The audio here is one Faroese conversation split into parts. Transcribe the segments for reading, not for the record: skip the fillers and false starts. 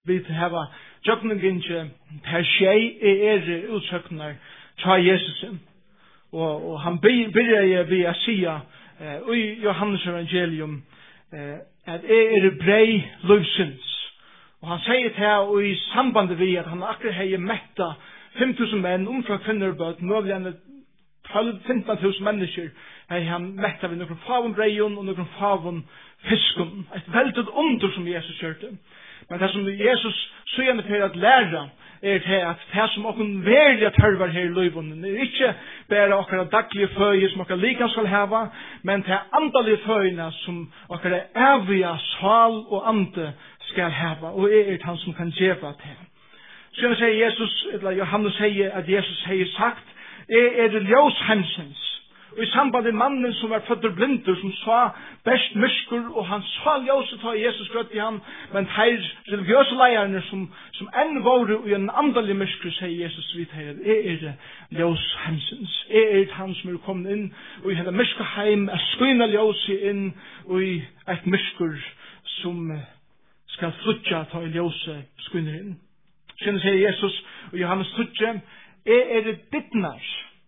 vi hava jökninginje per skei utsøknar tja Jesusen. Og han byrjar vi a sia i Johannes evangelium at brei livsins. Og han sier til i samband vi at han akkurat hei metta 5.000 menn fra kvinner og bøt, mulig enn 12-15.000 mennesker hei han metta ved noen favon breion og noen favon fiskon. Et veldig under som Jesus kjørte. Men det som Jesus søgjende til at læra til at det som okken verlig tørver her i løyvunnen er ikke bare okkara daglige føye som okkara likan skal heva, men til andalige føyene som okkara evige sal og ande skal heva, og han som kan djeva til. Så sier Jesus, eller Johannes sier at Jesus har sagt, ljós heimsins. Og i samband med mannen som var født blindur, som sa best myrskur, og han sa ljóset av Jesus grøtt i ham, men her religiøse leierne som enn våre i en andalig myrskur, sier Jesus vidt her, ljós heimsins. Han som er kommet inn, og i henne myrskerheim er skyna ljóset inn, og i et myrskur som skal flutja ta i ljóset skyna inn. Så sier Jesus, og Johannes 12, dittnar.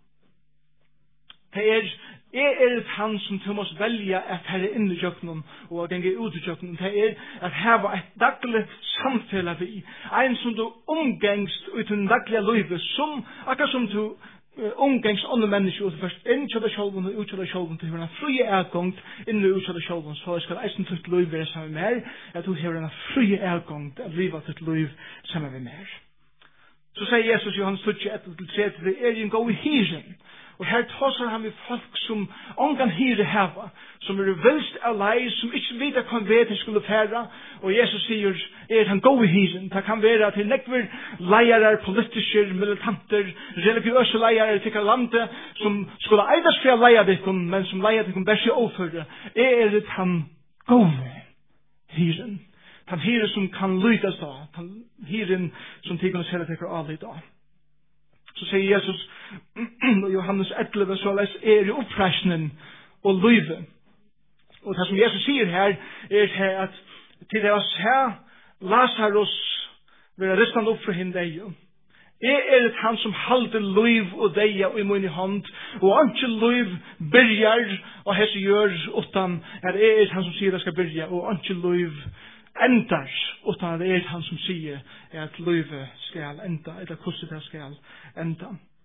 Det han som du måste välja at herre inn i jøknen og genge ut i jøknen. Det at heva et daglig samfella vi. Ein som du omgengst ut i den daglige livet, som akkurat som du omgengst andre mennesker ut først inn til deg sjølven og ut til deg sjølven til en frie ergångt inn og ut til deg sjølven. Så jeg skal eisen til et liv være sammen med her, at du har en frie ergångt av livet til et liv sammen med mer. Så sier Jesus Johannes 12:1-3, det en god hyren. Og her tåser han med folk som ongan hyre heva, som vilst av lei, som ikke videre kan være til skulle færa. Og Jesus sier, han god hyren. Det kan være til nekver leiere, politiske, militanter, religiøse leiere til landet, som skulle eidas for leia dikken, men som leia dikken bæsje overføre. Han god hyren. Han hyre som kan lydas da. Han hyren som tikkene ser at alle i dag. Så sier Jesus og Johannes 11 så les i oppfrasjonen og lyve. Og det som Jesus sier her at til det å se Lazarus være ristant opp for henne deg. Han som halder lyv og deg og i min hånd og ikke lyv byrjar og hese gjør utan at han som sier det skal byrja og ikke lyv endar, utan det han som sier at livet skal enda, eller hvordan det skal enda.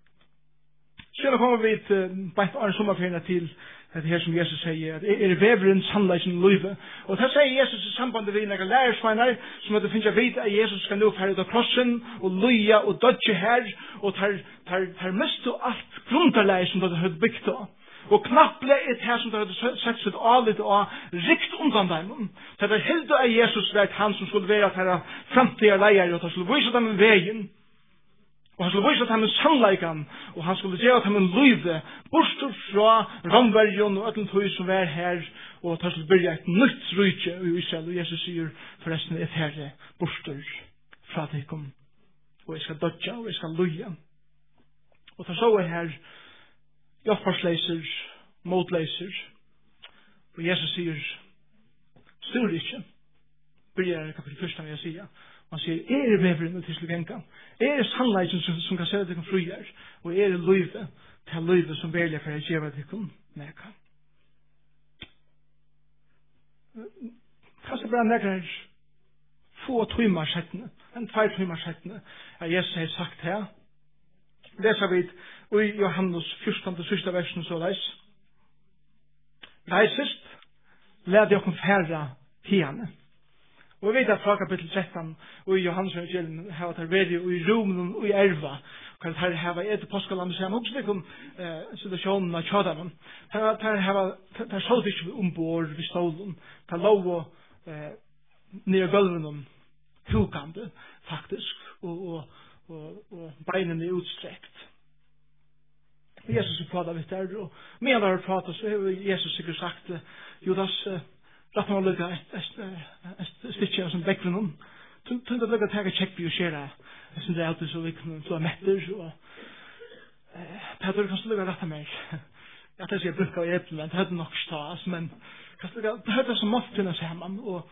Så kommer vi til bare en sommerferien til det her som Jesus sier, at veveren sannleisen livet. Og det sier Jesus i samband med noen lærersveinar, som at det finnes vite at Jesus skal nå ferdig av krossen, og løya og dødje her, og tar mest og alt grunderleie som det har bygd av. Og knapple det som det hadde sett sitt avlitt og rikt undan dem. Det er helt av Jesus vært han som skulle være til fremtida leier, og han skulle vise dem en veien. Og han skulle vise dem en sannleikan, og han skulle gjøre dem en lyve, bortsett fra ramverjon og ødelt høy som er her, og han skulle begynne et nytt rydtje i Israel, og Jesus sier forresten et herre, bortsett fra dekom, og jeg skal dødja, og jeg skal løye. Og det så er her, Joffarsleiser, motleiser. Og Jesus sier, styr ikke. Bryr kapitel 1 jeg sier. Han sier, veveren til slugenka. Sannleisen som kan sære deg om fruer. Og løyve til løyve som velger for å gjøre deg om neka. Kanskje bare neka få timer settene. 2 timer settene. Jesus har sagt her. Leser vi i Johannes 14. siste versen så leis. Reisest, lær dere færre hiene. Og vi vet at fra kapitel 13 og i Johannes evangelium har det vært i Romen og i Erva. Kan det her være etter påskalandet, så jeg må også litt om situasjonen av kjødene. Det er så ikke ombord ved stolen. Det er lov å nere gulven hukande, faktisk, og beinene utstrekt. Jesus har pratet litt der, og medan han har pratet, så har Jesus sikkert sagt, Judas, rett meg å lykke et stykke som vekker noen. Tunn at lykke å ta tjekk på å skjere. Jeg synes det er alltid så vi kan slå metter, og Peter, kanskje lykke rett meg. Jeg tar seg bruk av eple, men det hadde nok stas, men kanskje lykke, det hadde så mått til å se ham,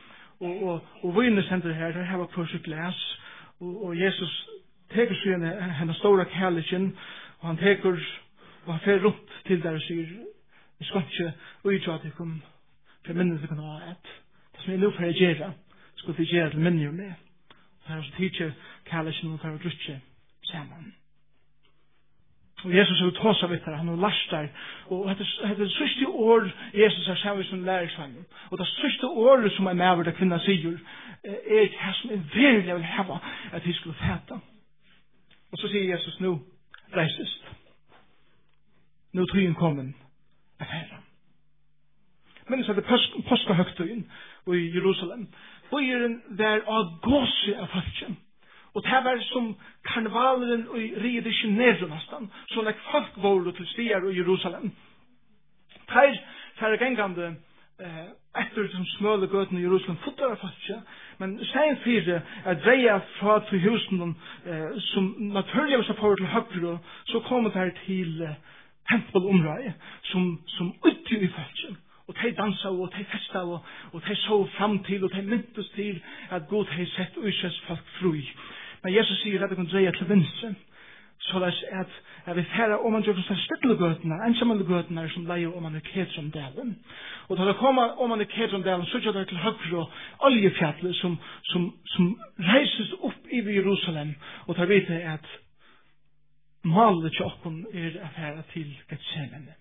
og vinesenter her, der har kurs glas, og Jesus teker seg henne stora kærligheten, og han teker, og han fer rundt til der og sier, vi skal ikke utgjøre at vi kan for minnet vi kan ha et. Det som nå for å gjøre, skal vi gjøre til minnet og med. Og her er også tidlig kærligheten og for å drutje sammen. Og Jesus har tås av etter, han har lagt der, og det er det sørste år Jesus har sammen som lærersvann. Og det sørste året som er med der kvinna sier, er det som er veldig jeg vil hava at vi skulle fæta. Og så sier Jesus nå, reisest. Nå tøyen kommen er færa. Men så er det påskahøgtøyen i Jerusalem. Bøyeren der av gåse av falskjen. Og det var som karnevalen i Rio de Janeiro nesten, sånn at folk var til stier i Jerusalem. Her er gengande etter de smøle gøtene i Jerusalem fotar av falskje, men stein fire er dreia fra til husen som naturlig var så for til høyre, så kom det til tempelområdet som uti i falskje. Og de dansa og de festa og de så fram til og de myntes til at Gud har sett Israels folk fri. Men Jesus sier at det kan dreie til venstre, så det er at vi færer om man gjør sånn stille gøtene, ensamle gøtene som leier om man er Kedrondalen. Og da det kommer om man er Kedrondalen, så gjør det til høyre oljefjallet som reises opp i Jerusalem, og da vet jeg at malet til åkken er å fære til Getsemane.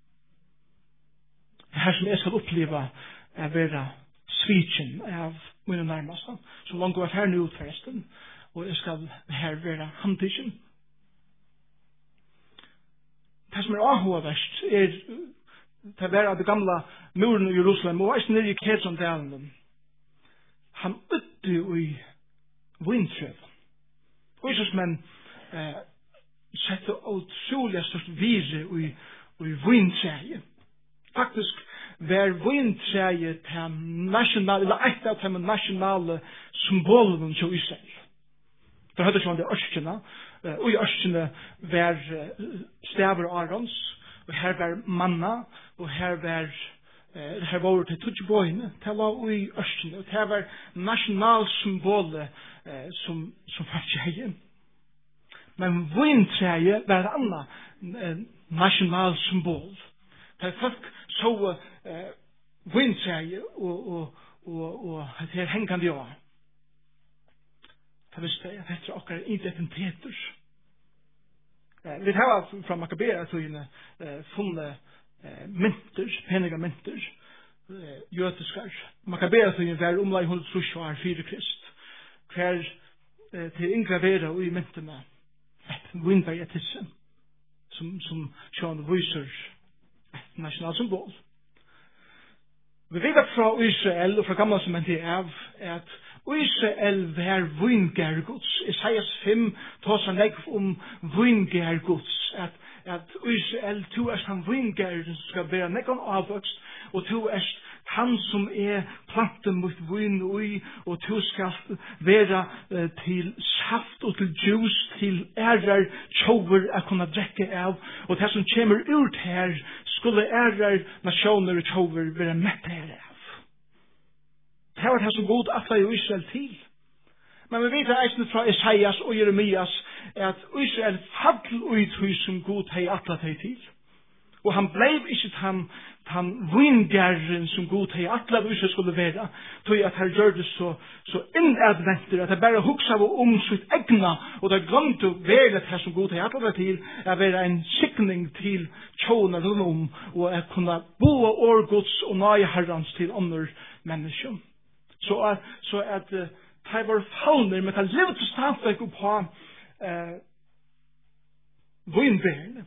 Det her som jeg skal oppleve er være svitjen av mine nærmeste, som langt går her nå ut forresten, og jeg skal her være handtidsen. Det som er avhåverst er det være av det gamle muren i Jerusalem, og eisen nere i Kedrondalen. Han utte i vindtrøven. Og Jesus menn sette utrolig størst vire i vindtreet. Faktisk var vindtreet til nasjonale, eller et av de nasjonale symbolene til Israel. Det hadde ikke man det ørskene, og i ørskene var staver Arons, og her var manna, og her var det tudjebøyene, det var i ørskene, og det var nasjonalsymbolet som faktisk heier. Men vindtreet var et annet nasjonalsymbol. Da folk så vindtreet og det er hengende av. Det visste jeg at dette er akkurat identiteter. Vi har fra Makabera-tøyene funnet mynter, peniga mynter, jødiskar. Makabera-tøyene var omlag 130 år fire Krist. Hver til ingravera og i myntene et vindbergetisse som sjån viser et nasjonalt symbol. Vi vet fra Israel og fra gamla som en av at Israel var vingærgods. Isaias 5 tar seg legg om vingærgods. At Israel, to er han vingæren som skal være nekkan avvokst, og to er han som er planten mot vin og to skal være til saft og til juice, til ærer tjover å kunne drekke av, og det som kommer ut her, skulle ærer nasjoner og tjover være mett her av. Det var det som god atla i Israel til. Men vi vet eisen fra Isaias og Jeremias at Israel fall ut som god hei atla til. Og han blev ikke han vingæren som god hei atla Israel skulle være, tog at han gjør det så innadventer at han bare hugsa om sitt egna, og det glemte å være det som god hei atla til, å være en sikning til tjåna rundt og å kunne bo årgods og nøye herrans til andre mennesker. Så at det var falner, men det levde stadig på vindbærene.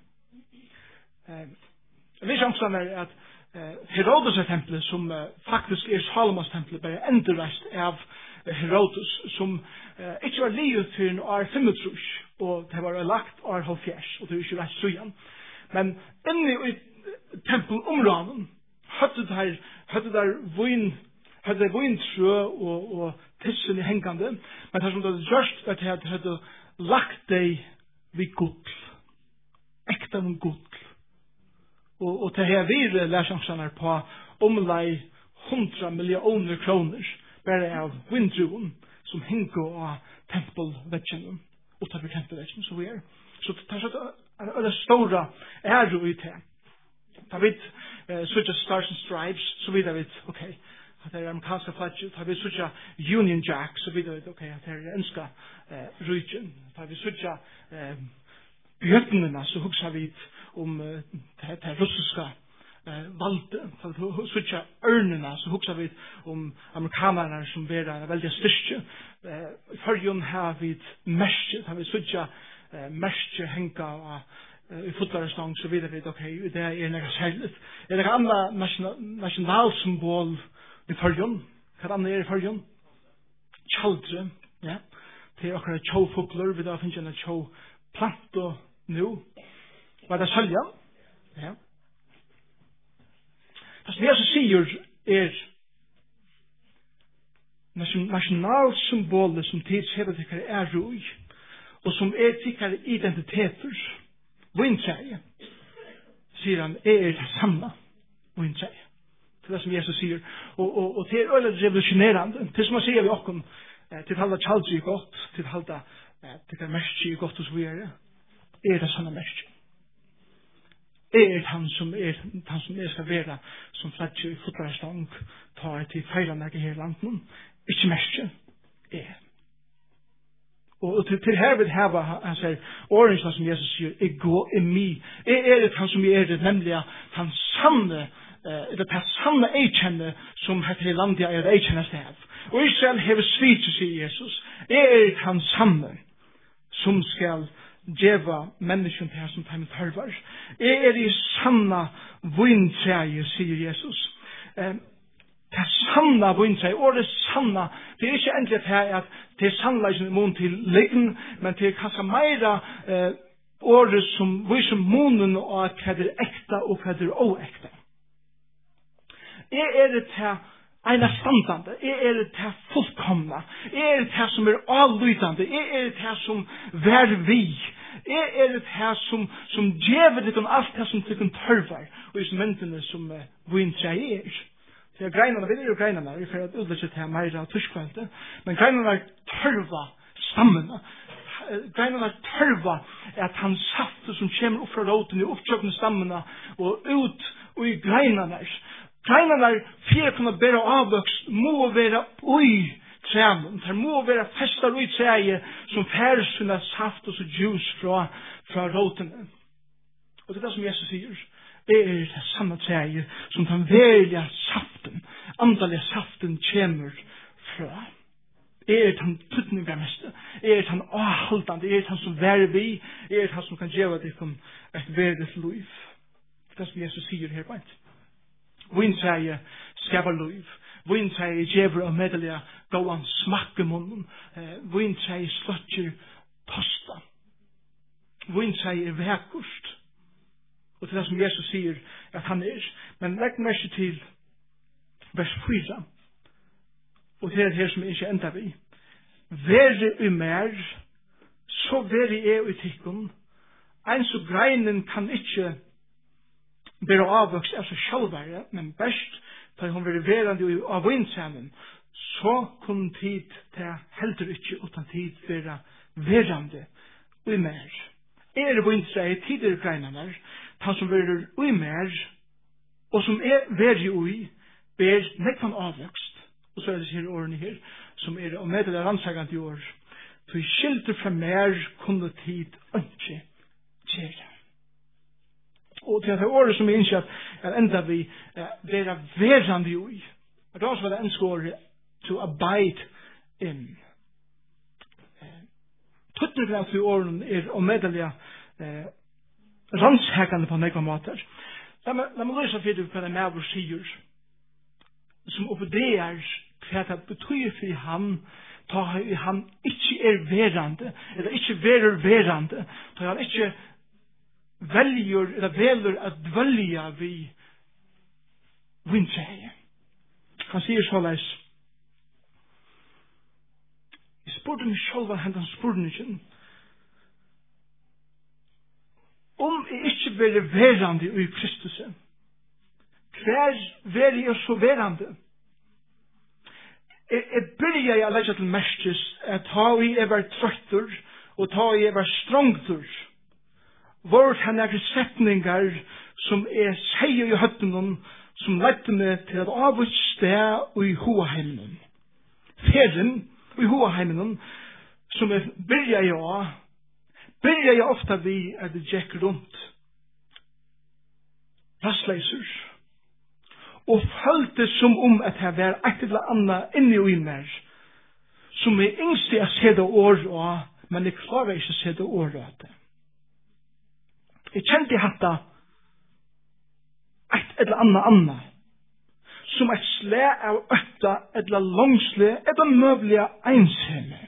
Jeg vet ikke om at Herodes-tempelet, som faktisk er Salomos tempelet, bare endreist av Herodes, som ikke var livet for en år 25, og det var lagt år 70, og det er ikke rett søyan. Men inne i tempelområden hadde der vindtrø og tissen i hengande, men det som det hadde gjørst, at det hadde lagt deg vid gull. Ekta med gull. Og det her videre lærsangsene på omlai 100 millioner kroner. bara av vindruen som hinker av tempelvetsjen utanför tempelvetsjen så vi så det är det stora är ut här. Ta vid such a stars and stripes så vidare vid okej. Att det är amerikanska flagget, ta vid such a Union Jack så vidare okej att det är enska region. Ta vid such a björnarna så huxar vi om det russiska valde för such a örnarna så huxar vi om amerikanerna som bär en väldigt styrke. Förjon har vi mest har vi such a mest hänga i fotbollsstång så vidare vid okej det är något särskilt. Är det andra nationalsymbol i förjon? Vad andra är i förjon? Chaldre, ja. Det är också tjovfåglar, vi där finns en tjovplantor nu. Vad det sälja? Ja. Det som Jesus säger är nationalsymboler som tidsheter tycker är roj och som tycker identiteter. Vinträge, säger han, är det samma vinträge. Det är det som Jesus säger. Och det är väldigt revolutionerande. Det som man säger vid oss, till halda tjaldri är gott, till halda det kan märkje är gott och så vidare. Är det sådana märkje? Är han som är ska vara som fladje i fotbollsstång tar till fejlanläge här i landet? Ikke märkje är. Och till här vill häva han säger orange som Jesus säger ego i mig är det han som är det nämligen han sanne det sanna erkänne som heter i landet är det erkännas det och Israel har svit att säga Jesus är han sanne som ska geva människan till som tar med förvar är det sanna vinträge säger Jesus det sanna vinträge och det sanna det är inte ändligt här att det är sannolikt i mån till liggen men det är kanske mera ordet som visar månen och att det är äkta och det är oäkta. Är det här ena standande? Är det här fullkomna? Är det här som är alllytande? Är det här som vär vi? Är det här som ger det allt det som tycker törvar och just människorna som vinträge är? Det greinarna, vi är ju greinarna, vi får att utlösa till mera tyskvälde, men greinarna törva stammarna. Greinarna törva att han saft som kommer upp från roten i uppköpna stammarna och ut och i greinarna. Greinarna för kunna bära avväxt må vara oj träden. Det må vara fästar i trädet som fär sina saft och så ljus från roten. Och det är det som Jesus säger. Det är det samma träget som den välja saften, andaliga saften kommer från. Är det han tutningarmäste? Är det han avhållande? Är det han som vär vi? Är det han som kan geva dig som ett värdigt liv? Det är som Jesus säger här på ett. Vinträget skapar liv. Vinträget gever och medeliga gåan smack i munnen. Vinträget slötjer tosta. Vinträget är väkust. Och det är som Jesus säger att han är. Men lägg märke till vers 4. Och det är det här som inte ändrar vi. Vere i mer, så vere jeg i tikkun. En så greinen kan ikke bære avvokst av seg sjálfare, men best, da hun være verande av vintsamen, så kunne tid til heldur ikke utan tid være verande i mer. Er vintsae tider greinene, han som verer ui mer, og som veri ui, ber nekvan avvokst. Og så er det sier årene her, som er og medelig rannsagant i år. Så i skilter fra mer kunne tid ikke gjøre. Og til at det året som er innsett, er enda vi være verande ui. Og da var det enske året to abide in. Tuttene av de årene er og medelig rannsagande på nekva måter. La meg løse for hva det med vår sier, som oppderer hva det betyr for han, da han ikke er verande, eller ikke verer verande, da han ikke velger, eller velger at dvelja vi vintreie. Han sier såleis, jeg spurte meg selv hendan spurningen, om jeg ikke vil verande i Kristus, hver veri er så verande? Jeg byrja jeg legge til mestes at ta i var trøttur og ta i var strongtur. Vårt han setningar som sier i høttenen som lette meg til at av et sted i Hoaheimen. Ferien i Hoaheimen som byrja jeg ofta vi at det gikk rundt rastleiser og følte som at jeg var et eller annet inni og i mer som jeg yngste jeg sette år av, men jeg klarer ikke å sette år av det. Jeg kjente hatta et eller annet som et slæ av øtta eller langsle eller møvlige einshemme.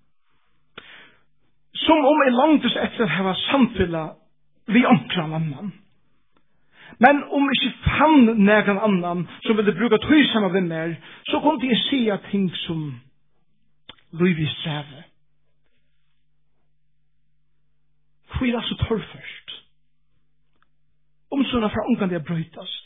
Som om jeg langtes etter å ha samfunnet vi omkran annan. Men om jeg ikke fann nægan annan som ville bruka tøysama ved mer, så kunne jeg sige ting som Louis Strave. Hvor er så torrførst? Om sånne fra ungan det brøytast.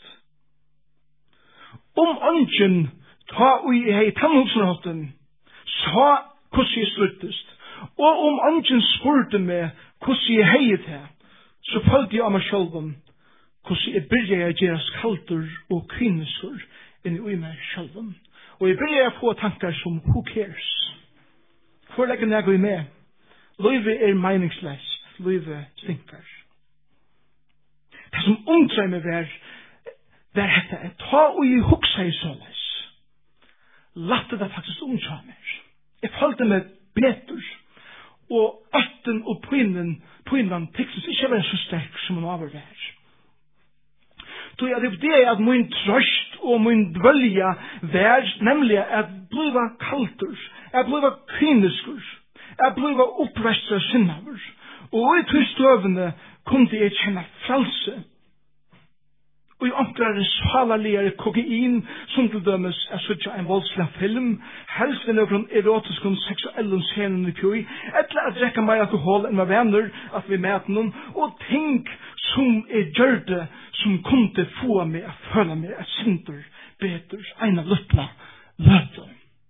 Om ønsken ta ui hei tannhållsnatten, sa hvordan jeg sluttest, og om ønsken spurte meg hvordan jeg hei det, så følte jeg av meg sjølven hvordan jeg begynte å gjøre skalter og kvinneskur inni ui meg sjølven. Og jeg begynte å få tankar som who cares? Hvor legger jeg i meg? Løyve meningsløst, løyve stinkar. Det som undrer meg var dette, ta og i huksa i såles. Latte det faktisk undrer meg. Jeg følte meg betur, og øtten og pinnen tekst ikke var så sterk som hun overvær. Så det er at min trøst og min dvølja vær, nemlig at bliva kaltur, at bliva kvinneskur, at bliva opprestra sinnaver, og i tystøvende kunne jeg kjenne frelse. Og i omkrare salaligere kokain, som til dømes er suttja en voldslig film, helst enn noen erotisk og seksuelle scenen i pjøy, eller at drekka mer alkohol enn med venner, at vi møter noen, og ting som gjør det, som kunne få meg å føle meg et sinter, beter, ena luttla, løte.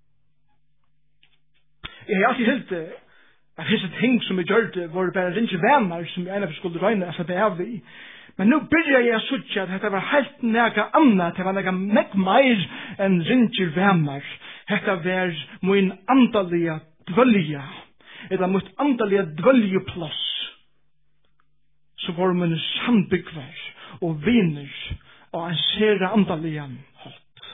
Jeg har alltid helt det, at disse ting som gjør det, var bare ringe venner, som jeg ena skulle røyne, altså det er vi. Men nu byrjar jeg å sutja at dette var helt nega anna, det var nega meg meir enn ringer venner. Dette var min andalige dvølja, eller mitt andalige dvøljeplass, så var min sandbyggver og viner og en sere andalige hatt.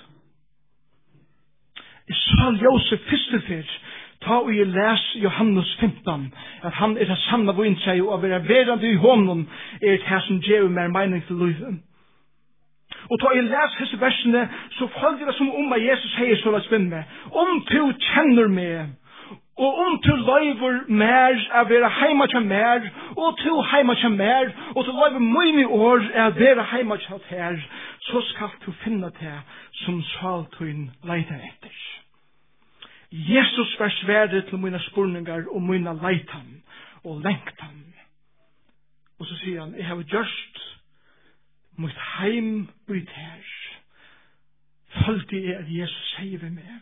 I sal Josef Fistefer, ta og jeg les Johannes 15, at han det sanna vinseg, og å være verande i hånden det som gjør mer mening til livet. Og ta og jeg les disse versene, så følger det som at Jesus sier så la spenne meg. Om du kjenner meg, og om du løyver mer å være heima til mer, og du heima til mer, og du løyver mine år å være heima til her, så skal du finne det som saltøyen leiter etter. Jesus var sværet til mine spurningar og mine leitan og lengtan. Og så sier han, jeg har gjørst mot heim ut her. Følte jeg at Jesus sier ved meg.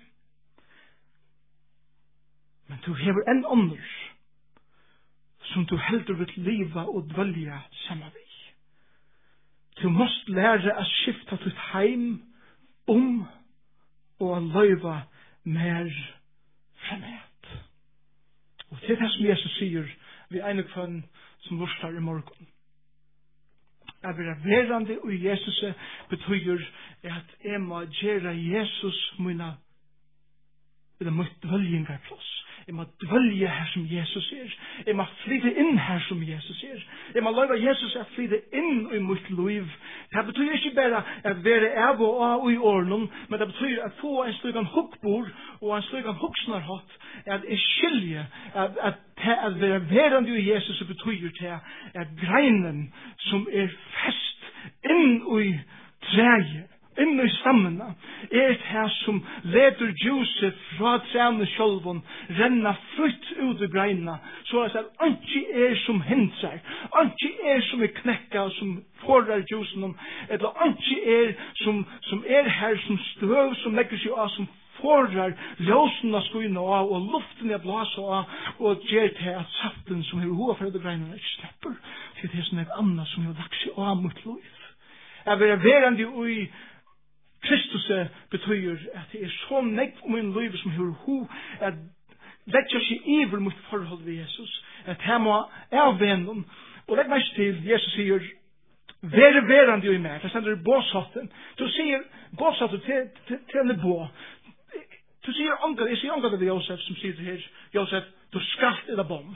Men du hever en ånder som du heldur vil liva og dvølja sammen vi. Du måst lære å skifta ditt heim og å løyva mer fremhet. Og til det som Jesus sier vi ene kvann som lurstar i morgen. At vi verande og Jesus betyr at jeg må gjøre Jesus mine dvølgingarplass. Jeg må dvølge her som Jesus er. Jeg må flytte inn her som Jesus er. Jeg må løyve Jesus å flytte inn i mitt liv. Det betyr ikke bare at være av og av i årene, men det betyr at få en slik hukkbord og en slik hukksnarhatt, at jeg skiljer at være verande i Jesus betyr til at greinen som er fest inn i treet, inn i stammene, det som leder Josef fra trene sjølven, renna frutt ut i greina, så at ikke som hindrer, ikke som knekka, som forar Josen, eller ikke som her som støv, som legger seg av, som forar ljósen av skoina av, og luften er blåsa av, og gjør til at saften som er hova for det greinene ikke slipper, til det som er annet som er lagt seg av mot liv. Jeg vil være verande i Kristus betyr at det er så nekv om en liv som er ho, at leggja seg iver mot forhold ved Jesus, at her må av vennen, og legg meg til, Jesus sier, være verande i meg, det stender i båsatten, du sier båsatten til en bå, du sier jeg sier angar det ved Josef, som sier til her, Josef, du skalt eller bom.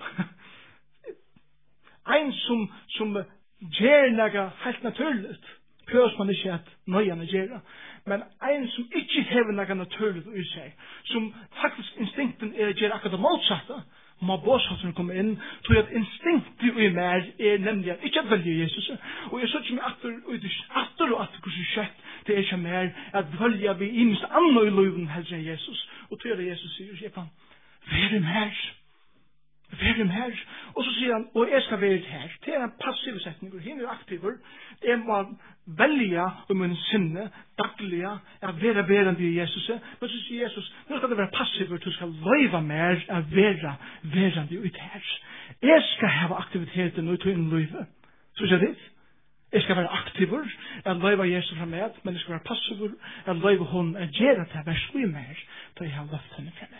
Ein som gjør noe helt naturligt, prøves man ikke at nøyene gjør, men ein som ikke hever noe naturligt i seg, som faktisk instinkten er å gjøre akkurat det motsatte, må båsatten komme inn, tror jeg at instinktet i meg er nemlig at ikke at velge Jesus, og jeg synes meg atter og atter hvordan skjøtt det er ikke mer at velge vi i minst andre i liven helst enn Jesus, og tror jeg at Jesus sier, jeg kan være mer, og så sier han, og jeg skal være her, det er en passiv setning, og henne er aktiver, jeg må velge om min sinne, daglige, at være verande i Jesus, men så sier Jesus, nå skal det være passiver, du skal løyve mer at være verande ut her. Jeg skal ha aktiviteten ut i en løyve, så sier det, jeg skal være aktiver, at løyve Jesus fra meg, men jeg skal være passiver, at løyve hun at gjøre til verslig mer, da jeg har løft henne fra meg.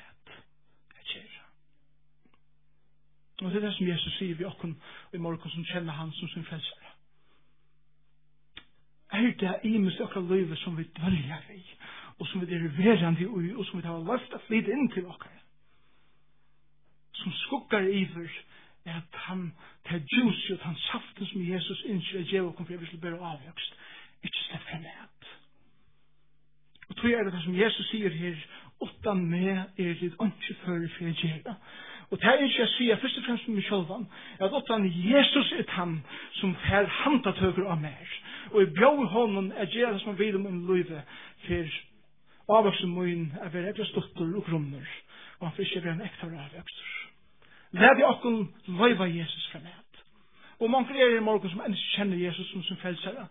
Og det er det som Jesus sier vi okken i morgen som kjenner han som sin frelsere. Er det imens okker livet som vi dølger i, og som vi er verande i, og som vi har løft å flyte inn til okker. Som skugger iver er at han til juice og han saften som Jesus innskjer at jeg okker for jeg vil bære avvøkst, ikke slett frem med. Og tror jeg det som Jesus sier her, utan meg er det ikke før for jeg gjør. Og det er ikke jeg sier, først og fremst med meg selv, at utan Jesus er han som fer handatøker av meg. Og jeg bjør honom at gjøre det som han vil om en livet for avvoksen min er være ekra stotter og grunner, og han får ikke være en ekta avvokster. Lær vi okken løyva Jesus fra meg. Og mange er i morgen som ennå kjenner Jesus som sin frelsere.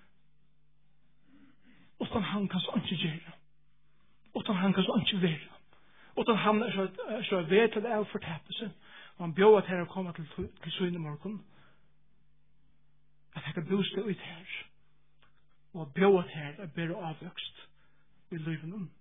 Utan han kan så ikke gjøre. Utan han kan så ikke være. Utan han er så vet til det er å fortape seg. Og han bjør at her å komme til søgne morgen. At jeg kan bostad ut her. Og bjør at her er bedre avvøkst i livet.